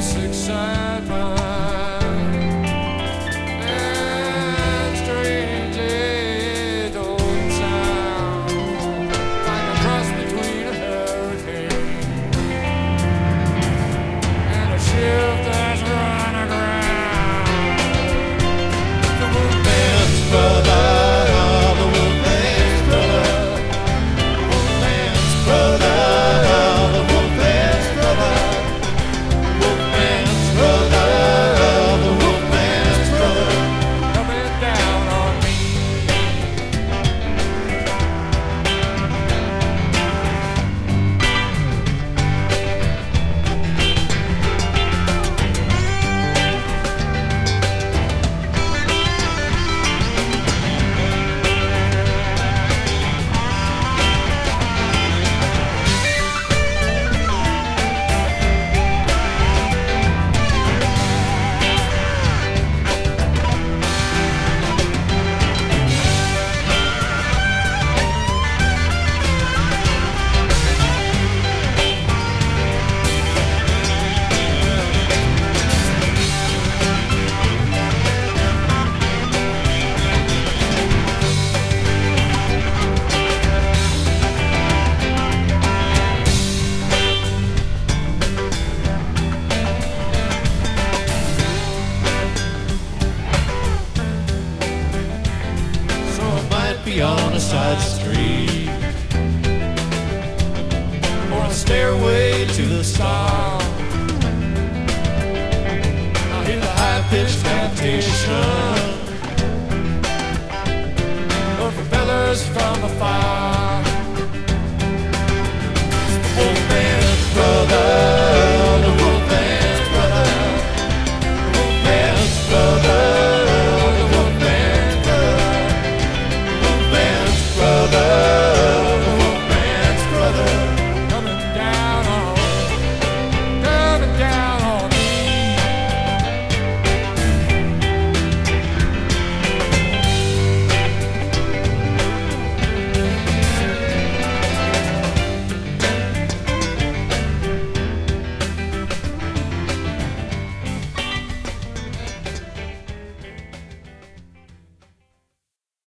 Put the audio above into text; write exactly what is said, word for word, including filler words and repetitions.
this excitement. And strangely it don't sound like a cross between a hurricane and a ship that's run aground. The Wolfman's brother, the Wolfman's brother, the Wolfman's brother, the Wolfman's brother, Wolfman's brother, the Wolfman's brother, coming down on me. So I might be on a side street or a stairway to the stars. I hear the high-pitched temptation of propellers from afar.